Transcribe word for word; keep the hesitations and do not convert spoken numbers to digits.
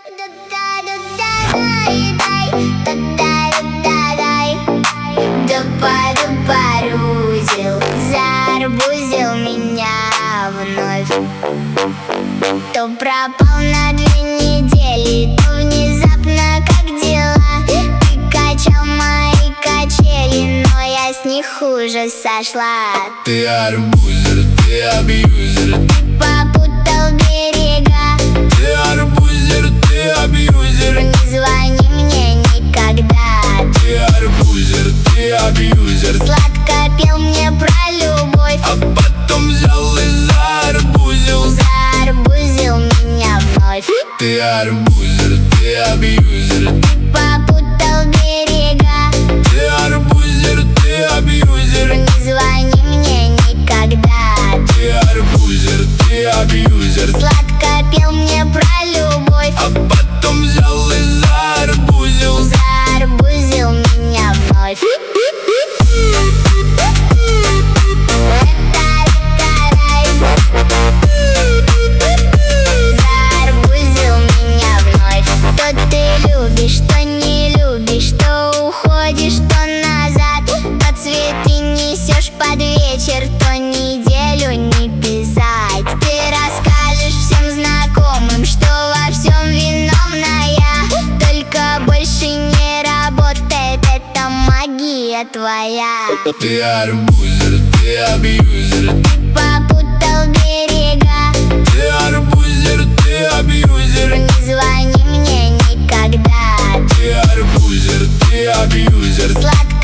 Запарузил, зарбузил меня вновь. То пропал на две недели, то внезапно как дела. Ты качал мои качели, но я с них хуже сошла. Ты арбузер, ты абьюзер, ты попутал берега. Ты арбузер, ты абьюзер, не звони мне никогда. Ты арбузер, ты абьюзер, сладко пел мне про любовь, а потом взял и заарбузил, заарбузил меня вновь. Ты арбузер, ты абьюзер, ты попутал берега. Ты арбузер, ты абьюзер, не звони мне никогда. Ты арбузер, ты абьюзер, сладко пел мне про любовь, а потом взял и заарбузил, заарбузил меня вновь. Заарбузил меня вновь. То ты любишь, что не любишь, то уходишь, то назад, то цветы несешь под вечер, то неделю не писать. Ты расскажешь всем знакомым, что во всем виновна я, только больше не работает эта магия твоя. Ты арбузер, ты абьюзер, ты попутал берега. Ты арбузер, ты абьюзер, не звони мне никогда. Ты арбузер, ты абьюзер, сладко